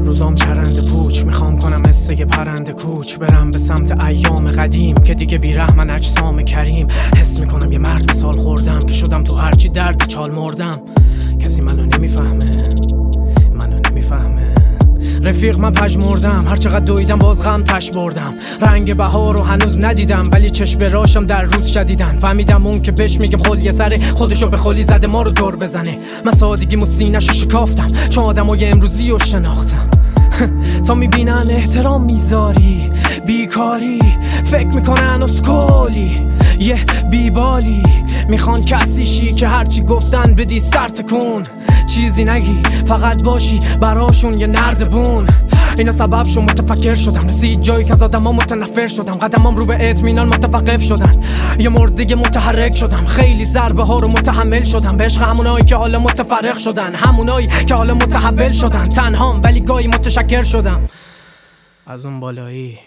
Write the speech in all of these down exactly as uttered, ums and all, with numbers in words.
روزام چرند پوچ، میخوام کنم مثل یه پرنده کوچ، برم به سمت ایام قدیم که دیگه بیرحمن اجسام کریم. حس میکنم یه مرد سال خوردم که شدم تو هرچی درد چال مردم. کسی منو نمیفهمه، منو نمیفهمه. رفیق من پژمردم، هر چقدر دویدم باز غم تش بردم. رنگ بهار رو هنوز ندیدم ولی چشم راشم در روز شدیدن. فهمیدم اون که بهش میگم خلی سره خودشو به خلی زده ما رو دور بزنه. من سادگیمو سینه‌شو شکافتم چون آدمای امروزی رو شناختم. تا میبینن احترام میذاری بیکاری، فکر میکنن اسکولی یه بیبالی. میخوان کسی شی که هرچی گفتن بدی سر تکون، چیزی نگی فقط باشی براشون یه نردبون. اینا سبب شو متفکر شدم، رسید جایی که از آدم ها متنفر شدم. قدمام رو به اطمینان متوقف شدن، یه مرده متحرک شدم. خیلی ضربه ها رو متحمل شدم به عشق همونایی که حالا متفرق شدن، همونایی که حالا متحول شدن. تنهام ولی گاهی متشکر شدم از اون بالایی.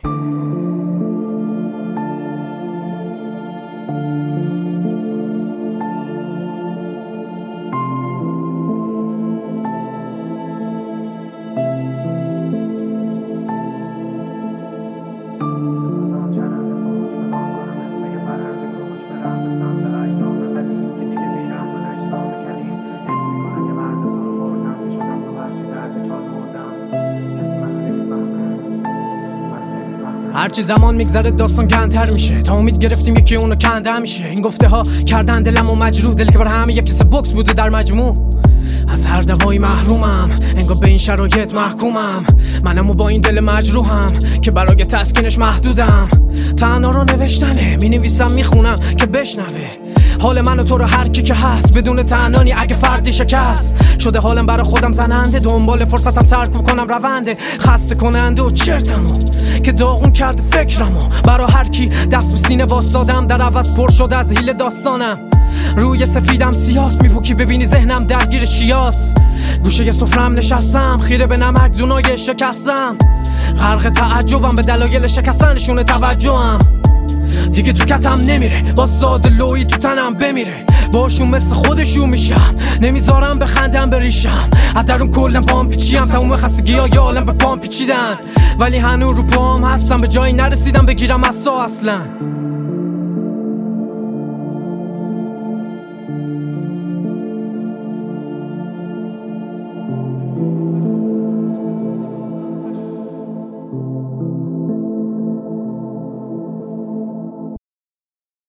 هرچی زمان میگذره داستان گندتر میشه، تا امید گرفتیم یکی اونو کنده میشه. این گفته ها کردن دلمو مجروح، دلی که بر همه یک کیسه بوکس بوده در مجموع. از هر دوایی محرومم، انگار به این شرایط محکومم. منمو با این دل مجروحم که برای تسکینش محدودم. تنها رو نوشتنه مینویسم میخونم که بشنوه حال من و تو رو هر کی که هست، بدون تنانی اگه فردی شکست. شده حالم برای خودم زننده، دنبال فرصتم سرکوب کنم رونده. خسته کننده و چرتمو که داغون کرده فکرمو. برای هر کی دست به سینه واسادم، در عوض پر شده از حیله داستانم. روی سفیدم سیاس میپوکی ببینی ذهنم درگیر چیاس. گوشه یه سفرم نشستم خیره به نمک دونای شکستم. غرق تعجبم به دلایل شکستنشون توجهم. دیگه تو کتم نمیره با ساده لوی تو تنم بمیره. باشون مثل خودشون میشم، نمیذارم بخندم بریشم. از درون کلم پام پیچیم، تموم خستگی ها یه عالم به پام پیچیدن. ولی هنوز رو پام هستم، به جایی نرسیدم بگیرم اصلا اصلا